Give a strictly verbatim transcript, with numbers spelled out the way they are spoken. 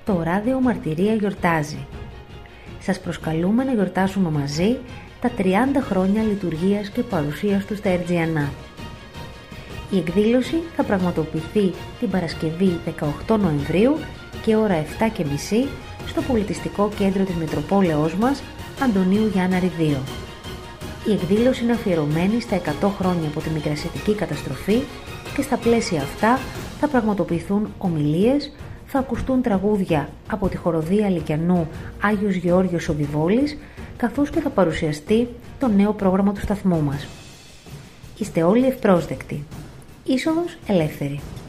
το ράδιο Μαρτυρία γιορτάζει. Σας προσκαλούμε να γιορτάσουμε μαζί τα τριάντα χρόνια λειτουργίας και παρουσίας του στα Ερτζιανά. Η εκδήλωση θα πραγματοποιηθεί την Παρασκευή δεκαοκτώ Νοεμβρίου και ώρα επτά και μισή στο πολιτιστικό κέντρο της Μητροπόλεως μας, Αντωνίου Γιάνναρη δύο. Η εκδήλωση είναι αφιερωμένη στα εκατό χρόνια από τη Μικρασιατική καταστροφή και στα πλαίσια αυτά θα πραγματοποιηθούν ομιλίες, θα ακουστούν τραγούδια από τη χοροδία Λυκιανού Άγιος Γεώργιος Οβιβόλης, καθώς και θα παρουσιαστεί το νέο πρόγραμμα του σταθμού μας. Είστε όλοι ευπρόσδεκτοι. Είσοδος ελεύθερη.